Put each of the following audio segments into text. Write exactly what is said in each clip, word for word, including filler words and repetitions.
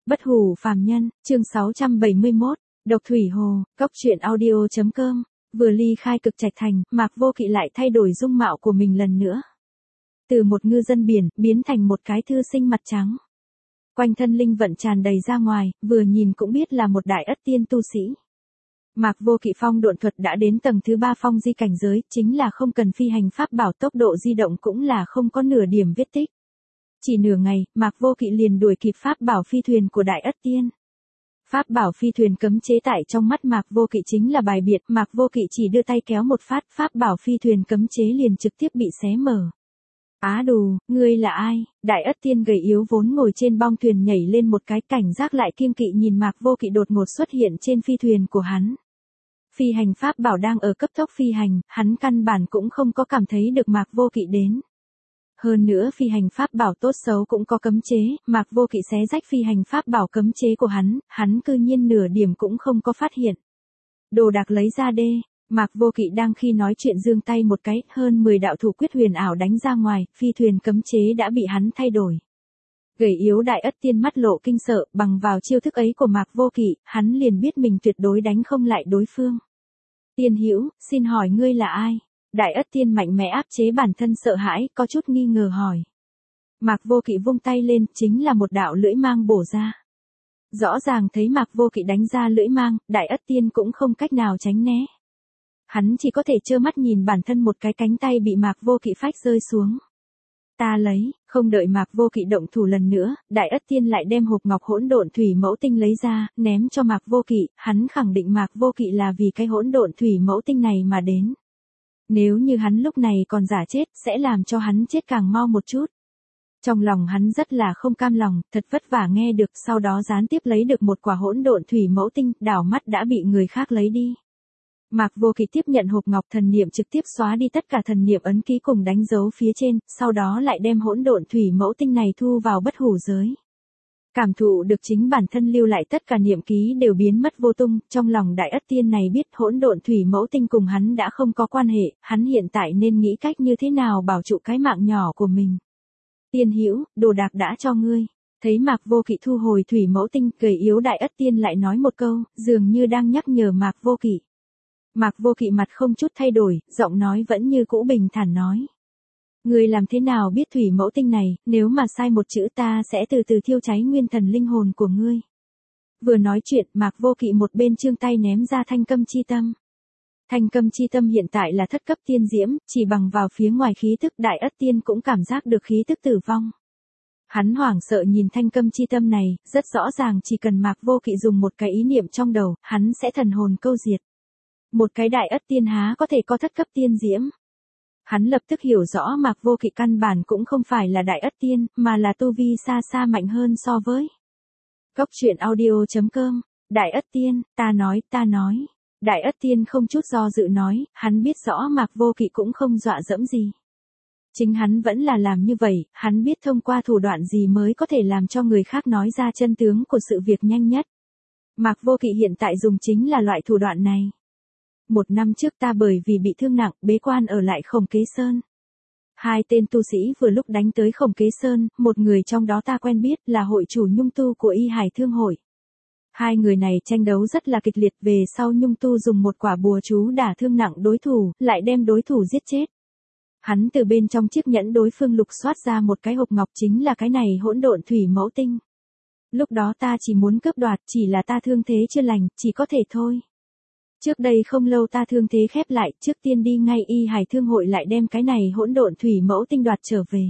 Bất hủ phàm nhân, chương sáu trăm bảy mươi mốt, Độc Thủy Hồ, Cốc truyện audio.com. Vừa ly khai Cực Trạch Thành, Mạc Vô Kỵ lại thay đổi dung mạo của mình lần nữa. Từ một ngư dân biển, biến thành một cái thư sinh mặt trắng. Quanh thân linh vận tràn đầy ra ngoài, vừa nhìn cũng biết là một đại ất tiên tu sĩ. Mạc Vô Kỵ phong độn thuật đã đến tầng thứ ba phong di cảnh giới, chính là không cần phi hành pháp bảo, tốc độ di động cũng là không có nửa điểm vết tích. Chỉ nửa ngày, Mạc Vô Kỵ liền đuổi kịp pháp bảo phi thuyền của đại ất tiên. Pháp bảo phi thuyền cấm chế tại trong mắt Mạc Vô Kỵ chính là bài biệt, Mạc Vô Kỵ chỉ đưa tay kéo một phát, pháp bảo phi thuyền cấm chế liền trực tiếp bị xé mở. Á đù, ngươi là ai? Đại ất tiên gầy yếu vốn ngồi trên bong thuyền nhảy lên một cái, cảnh giác lại kiêng kỵ nhìn Mạc Vô Kỵ đột ngột xuất hiện trên phi thuyền của hắn. Phi hành pháp bảo đang ở cấp tốc phi hành, hắn căn bản cũng không có cảm thấy được Mạc Vô Kỵ đến. Hơn nữa phi hành pháp bảo tốt xấu cũng có cấm chế, Mạc Vô Kỵ xé rách phi hành pháp bảo cấm chế của hắn, hắn cư nhiên nửa điểm cũng không có phát hiện. Đồ đạc lấy ra đê, Mạc Vô Kỵ đang khi nói chuyện giương tay một cái, hơn mười đạo thủ quyết huyền ảo đánh ra ngoài, phi thuyền cấm chế đã bị hắn thay đổi. Gầy yếu đại ất tiên mắt lộ kinh sợ, bằng vào chiêu thức ấy của Mạc Vô Kỵ, hắn liền biết mình tuyệt đối đánh không lại đối phương. Tiên hữu, xin hỏi ngươi là ai? Đại ất tiên mạnh mẽ áp chế bản thân sợ hãi, có chút nghi ngờ hỏi. Mạc Vô Kỵ vung tay lên, chính là một đạo lưỡi mang bổ ra. Rõ ràng thấy Mạc Vô Kỵ đánh ra lưỡi mang, đại ất tiên cũng không cách nào tránh né. Hắn chỉ có thể trơ mắt nhìn bản thân một cái cánh tay bị Mạc Vô Kỵ phách rơi xuống. Ta lấy, không đợi Mạc Vô Kỵ động thủ lần nữa, đại ất tiên lại đem hộp ngọc hỗn độn thủy mẫu tinh lấy ra, ném cho Mạc Vô Kỵ, hắn khẳng định Mạc Vô Kỵ là vì cái hỗn độn thủy mẫu tinh này mà đến. Nếu như hắn lúc này còn giả chết, sẽ làm cho hắn chết càng mau một chút. Trong lòng hắn rất là không cam lòng, thật vất vả nghe được, sau đó gián tiếp lấy được một quả hỗn độn thủy mẫu tinh, đảo mắt đã bị người khác lấy đi. Mạc Vô Kỵ tiếp nhận hộp ngọc, thần niệm trực tiếp xóa đi tất cả thần niệm ấn ký cùng đánh dấu phía trên, sau đó lại đem hỗn độn thủy mẫu tinh này thu vào bất hủ giới. Cảm thụ được chính bản thân lưu lại tất cả niệm ký đều biến mất vô tung, trong lòng đại ất tiên này biết hỗn độn thủy mẫu tinh cùng hắn đã không có quan hệ, hắn hiện tại nên nghĩ cách như thế nào bảo trụ cái mạng nhỏ của mình. Tiên hữu, đồ đạc đã cho ngươi. Thấy Mạc Vô Kỵ thu hồi thủy mẫu tinh, gầy yếu đại ất tiên lại nói một câu, dường như đang nhắc nhở Mạc Vô Kỵ. Mạc Vô Kỵ mặt không chút thay đổi, giọng nói vẫn như cũ bình thản nói. Ngươi làm thế nào biết thủy mẫu tinh này, nếu mà sai một chữ ta sẽ từ từ thiêu cháy nguyên thần linh hồn của ngươi. Vừa nói chuyện, Mạc Vô Kỵ một bên chương tay ném ra thanh câm chi tâm. Thanh câm chi tâm hiện tại là thất cấp tiên diễm, chỉ bằng vào phía ngoài khí thức đại ất tiên cũng cảm giác được khí tức tử vong. Hắn hoảng sợ nhìn thanh câm chi tâm này, rất rõ ràng chỉ cần Mạc Vô Kỵ dùng một cái ý niệm trong đầu, hắn sẽ thần hồn câu diệt. Một cái đại ất tiên há có thể có thất cấp tiên diễm. Hắn lập tức hiểu rõ Mạc Vô Kỵ căn bản cũng không phải là đại ất tiên, mà là tu vi xa xa mạnh hơn so với. Cốc truyện audio.com, đại ất tiên, ta nói, ta nói. Đại ất tiên không chút do dự nói, hắn biết rõ Mạc Vô Kỵ cũng không dọa dẫm gì. Chính hắn vẫn là làm như vậy, hắn biết thông qua thủ đoạn gì mới có thể làm cho người khác nói ra chân tướng của sự việc nhanh nhất. Mạc Vô Kỵ hiện tại dùng chính là loại thủ đoạn này. Một năm trước ta bởi vì bị thương nặng, bế quan ở lại Khổng Kế Sơn. Hai tên tu sĩ vừa lúc đánh tới Khổng Kế Sơn, một người trong đó ta quen biết là hội chủ Nhung Tu của Y Hải Thương Hội. Hai người này tranh đấu rất là kịch liệt, về sau Nhung Tu dùng một quả bùa chú đả thương nặng đối thủ, lại đem đối thủ giết chết. Hắn từ bên trong chiếc nhẫn đối phương lục soát ra một cái hộp ngọc, chính là cái này hỗn độn thủy mẫu tinh. Lúc đó ta chỉ muốn cướp đoạt, chỉ là ta thương thế chưa lành, chỉ có thể thôi. Trước đây không lâu ta thương thế khép lại, trước tiên đi ngay Y Hải Thương Hội lại đem cái này hỗn độn thủy mẫu tinh đoạt trở về.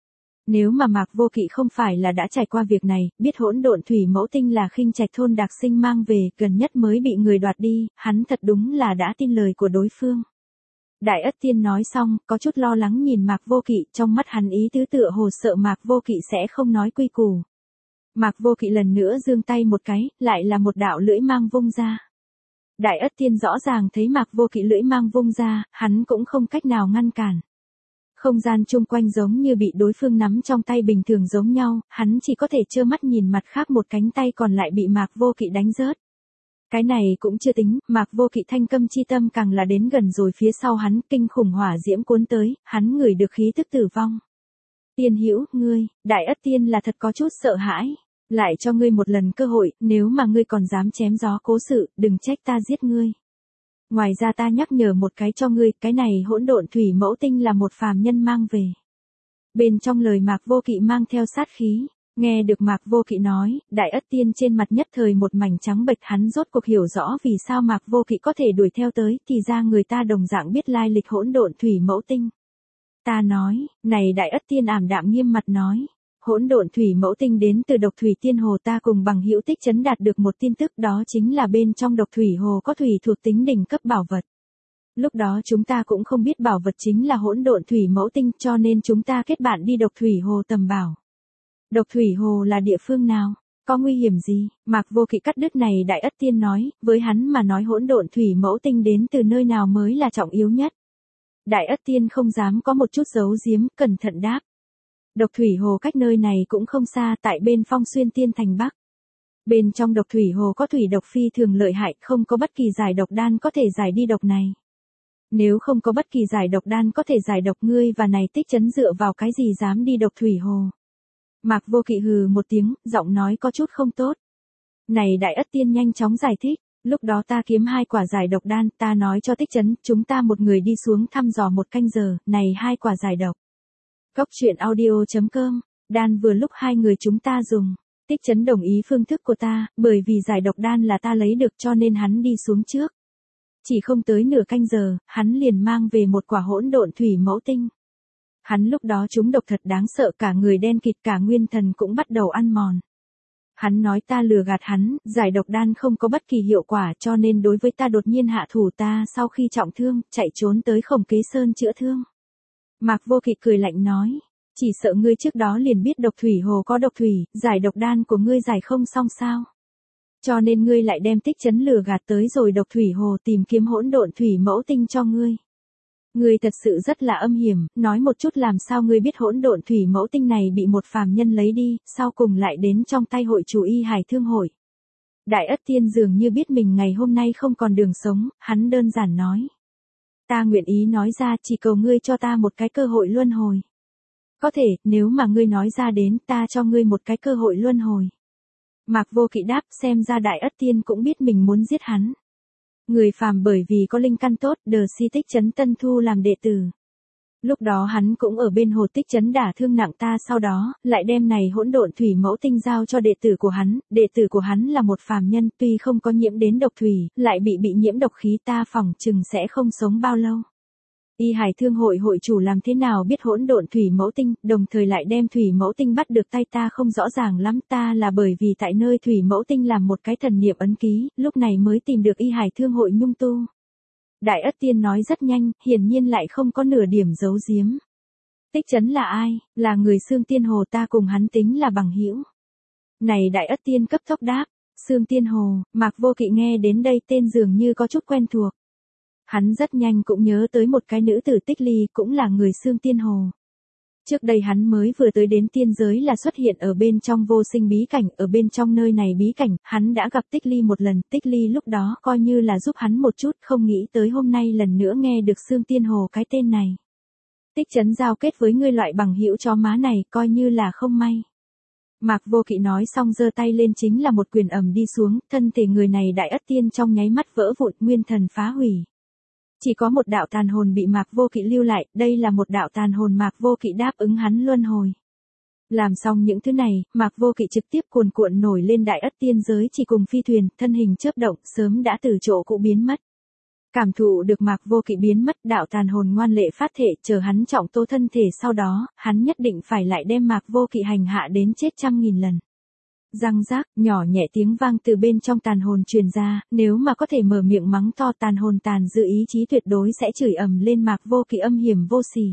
Nếu mà Mạc Vô Kỵ không phải là đã trải qua việc này, biết hỗn độn thủy mẫu tinh là Khinh Trạch thôn Đạc Sinh mang về, gần nhất mới bị người đoạt đi, hắn thật đúng là đã tin lời của đối phương. Đại ất tiên nói xong, có chút lo lắng nhìn Mạc Vô Kỵ, trong mắt hắn ý tứ tựa hồ sợ Mạc Vô Kỵ sẽ không nói quy củ. Mạc Vô Kỵ lần nữa giương tay một cái, lại là một đạo lưỡi mang vung ra. Đại ất tiên rõ ràng thấy Mạc Vô Kỵ lưỡi mang vung ra, hắn cũng không cách nào ngăn cản. Không gian chung quanh giống như bị đối phương nắm trong tay bình thường giống nhau, hắn chỉ có thể trơ mắt nhìn mặt khác một cánh tay còn lại bị Mạc Vô Kỵ đánh rớt. Cái này cũng chưa tính, Mạc Vô Kỵ thanh câm chi tâm càng là đến gần rồi, phía sau hắn kinh khủng hỏa diễm cuốn tới, hắn ngửi được khí tức tử vong. Tiên hữu, ngươi, đại ất tiên là thật có chút sợ hãi. Lại cho ngươi một lần cơ hội, nếu mà ngươi còn dám chém gió cố sự, đừng trách ta giết ngươi. Ngoài ra ta nhắc nhở một cái cho ngươi, cái này hỗn độn thủy mẫu tinh là một phàm nhân mang về. Bên trong lời Mạc Vô Kỵ mang theo sát khí, nghe được Mạc Vô Kỵ nói, Đại Ất Tiên trên mặt nhất thời một mảnh trắng bệch, hắn rốt cuộc hiểu rõ vì sao Mạc Vô Kỵ có thể đuổi theo tới, thì ra người ta đồng dạng biết lai lịch hỗn độn thủy mẫu tinh. Ta nói, này Đại Ất Tiên ảm đạm nghiêm mặt nói, hỗn độn thủy mẫu tinh đến từ độc thủy tiên hồ, ta cùng bằng hữu Tích Chấn đạt được một tin tức, đó chính là bên trong độc thủy hồ có thủy thuộc tính đỉnh cấp bảo vật. Lúc đó chúng ta cũng không biết bảo vật chính là hỗn độn thủy mẫu tinh, cho nên chúng ta kết bạn đi độc thủy hồ tầm bảo. Độc thủy hồ là địa phương nào? Có nguy hiểm gì? Mạc Vô Kỵ cắt đứt này Đại Ất Tiên nói, với hắn mà nói hỗn độn thủy mẫu tinh đến từ nơi nào mới là trọng yếu nhất. Đại Ất Tiên không dám có một chút giấu giếm, cẩn thận đáp. Độc thủy hồ cách nơi này cũng không xa, tại bên Phong Xuyên Tiên thành Bắc. Bên trong độc thủy hồ có thủy độc phi thường lợi hại, không có bất kỳ giải độc đan có thể giải đi độc này. Nếu không có bất kỳ giải độc đan có thể giải độc, ngươi và này Tích Chấn dựa vào cái gì dám đi độc thủy hồ? Mạc Vô Kỵ hừ một tiếng, giọng nói có chút không tốt. Này Đại Ất Tiên nhanh chóng giải thích, lúc đó ta kiếm hai quả giải độc đan, ta nói cho Tích Chấn, chúng ta một người đi xuống thăm dò một canh giờ, này hai quả giải độc. Cốc truyện audio chấm com, đan vừa lúc hai người chúng ta dùng. Tích Chấn đồng ý phương thức của ta, bởi vì giải độc đan là ta lấy được cho nên hắn đi xuống trước. Chỉ không tới nửa canh giờ, hắn liền mang về một quả hỗn độn thủy mẫu tinh. Hắn lúc đó trúng độc thật đáng sợ, cả người đen kịt, cả nguyên thần cũng bắt đầu ăn mòn. Hắn nói ta lừa gạt hắn, giải độc đan không có bất kỳ hiệu quả cho nên đối với ta đột nhiên hạ thủ, ta sau khi trọng thương, chạy trốn tới Khổng Kế Sơn chữa thương. Mạc Vô Kỵ cười lạnh nói, chỉ sợ ngươi trước đó liền biết độc thủy hồ có độc thủy, giải độc đan của ngươi giải không xong sao. Cho nên ngươi lại đem Tích Chấn lừa gạt tới rồi độc thủy hồ tìm kiếm hỗn độn thủy mẫu tinh cho ngươi. Ngươi thật sự rất là âm hiểm, nói một chút làm sao ngươi biết hỗn độn thủy mẫu tinh này bị một phàm nhân lấy đi, sau cùng lại đến trong tay hội chủ Y Hải Thương hội. Đại Ất Tiên dường như biết mình ngày hôm nay không còn đường sống, hắn đơn giản nói. Ta nguyện ý nói ra, chỉ cầu ngươi cho ta một cái cơ hội luân hồi. Có thể, nếu mà ngươi nói ra đến, ta cho ngươi một cái cơ hội luân hồi. Mạc Vô Kỵ đáp, xem ra Đại Ất Tiên cũng biết mình muốn giết hắn. Người phàm bởi vì có linh căn tốt, đờ si Tích Chấn tân thu làm đệ tử. Lúc đó hắn cũng ở bên hồ Tích Chấn đả thương nặng ta, sau đó, lại đem này hỗn độn thủy mẫu tinh giao cho đệ tử của hắn, đệ tử của hắn là một phàm nhân, tuy không có nhiễm đến độc thủy, lại bị bị nhiễm độc khí, ta phỏng chừng sẽ không sống bao lâu. Y Hải Thương hội hội chủ làm thế nào biết hỗn độn thủy mẫu tinh, đồng thời lại đem thủy mẫu tinh bắt được tay ta không rõ ràng lắm, ta là bởi vì tại nơi thủy mẫu tinh làm một cái thần niệm ấn ký, lúc này mới tìm được Y Hải Thương hội nhung tu. Đại Ất Tiên nói rất nhanh, hiển nhiên lại không có nửa điểm giấu giếm. Tích Chấn là ai? Là người Xương Tiên Hồ, ta cùng hắn tính là bằng hữu. Này Đại Ất Tiên cấp tốc đáp, Xương Tiên Hồ, Mạc Vô Kỵ nghe đến đây tên dường như có chút quen thuộc. Hắn rất nhanh cũng nhớ tới một cái nữ tử Tích Ly, cũng là người Xương Tiên Hồ. Trước đây hắn mới vừa tới đến tiên giới là xuất hiện ở bên trong vô sinh bí cảnh, ở bên trong nơi này bí cảnh, hắn đã gặp Tích Ly một lần, Tích Ly lúc đó coi như là giúp hắn một chút, không nghĩ tới hôm nay lần nữa nghe được Xương Tiên Hồ cái tên này. Tích Chấn giao kết với ngươi loại bằng hữu chó má này, coi như là không may. Mạc Vô Kỵ nói xong giơ tay lên chính là một quyền ầm đi xuống, thân thể người này Đại Ất Tiên trong nháy mắt vỡ vụn, nguyên thần phá hủy. Chỉ có một đạo tàn hồn bị Mạc Vô Kỵ lưu lại, đây là một đạo tàn hồn Mạc Vô Kỵ đáp ứng hắn luân hồi. Làm xong những thứ này, Mạc Vô Kỵ trực tiếp cuồn cuộn nổi lên Đại Ất Tiên giới chỉ cùng phi thuyền, thân hình chớp động, sớm đã từ chỗ cũ biến mất. Cảm thụ được Mạc Vô Kỵ biến mất, đạo tàn hồn ngoan lệ phát thể, chờ hắn trọng tố thân thể, sau đó, hắn nhất định phải lại đem Mạc Vô Kỵ hành hạ đến chết trăm nghìn lần. Răng rác, nhỏ nhẹ tiếng vang từ bên trong tàn hồn truyền ra, nếu mà có thể mở miệng mắng to tàn hồn tàn dư ý chí tuyệt đối sẽ chửi ầm lên Mạc Vô Kỵ âm hiểm vô sỉ.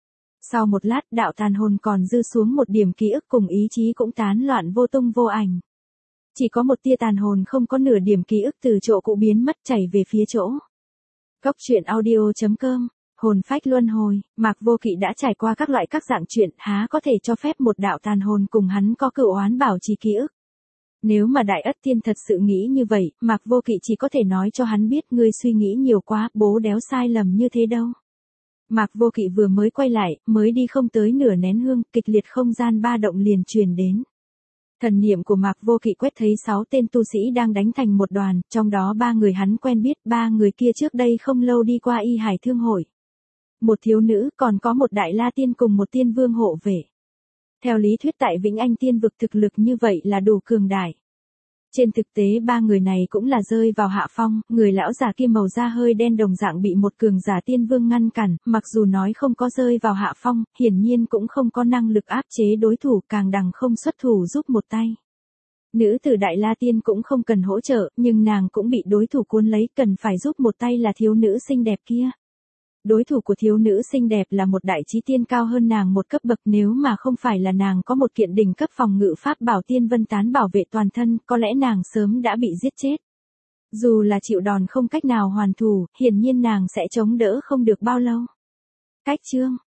Sau một lát, đạo tàn hồn còn dư xuống một điểm ký ức cùng ý chí cũng tán loạn vô tung vô ảnh. Chỉ có một tia tàn hồn không có nửa điểm ký ức từ chỗ cũ biến mất chảy về phía chỗ. Cốc truyện audio chấm com, hồn phách luân hồi, Mạc Vô Kỵ đã trải qua các loại các dạng chuyện, há có thể cho phép một đạo tàn hồn cùng hắn có cựu oán bảo trì ký ức. Nếu mà Đại Ất Tiên thật sự nghĩ như vậy, Mạc Vô Kỵ chỉ có thể nói cho hắn biết ngươi suy nghĩ nhiều quá, bố đéo sai lầm như thế đâu. Mạc Vô Kỵ vừa mới quay lại, mới đi không tới nửa nén hương, kịch liệt không gian ba động liền truyền đến. Thần niệm của Mạc Vô Kỵ quét thấy sáu tên tu sĩ đang đánh thành một đoàn, trong đó ba người hắn quen biết, ba người kia trước đây không lâu đi qua Y Hải Thương hội. Một thiếu nữ, còn có một đại la tiên cùng một tiên vương hộ vệ. Theo lý thuyết tại Vĩnh Anh tiên vực thực lực như vậy là đủ cường đại. Trên thực tế ba người này cũng là rơi vào hạ phong, người lão già kia màu da hơi đen đồng dạng bị một cường giả tiên vương ngăn cản, mặc dù nói không có rơi vào hạ phong, hiển nhiên cũng không có năng lực áp chế đối thủ, càng đằng không xuất thủ giúp một tay. Nữ tử Đại La Tiên cũng không cần hỗ trợ, nhưng nàng cũng bị đối thủ cuốn lấy, cần phải giúp một tay là thiếu nữ xinh đẹp kia. Đối thủ của thiếu nữ xinh đẹp là một đại chí tiên cao hơn nàng một cấp bậc, nếu mà không phải là nàng có một kiện đỉnh cấp phòng ngự pháp bảo Tiên Vân Tán bảo vệ toàn thân, có lẽ nàng sớm đã bị giết chết. Dù là chịu đòn không cách nào hoàn thủ, hiển nhiên nàng sẽ chống đỡ không được bao lâu. Cách chương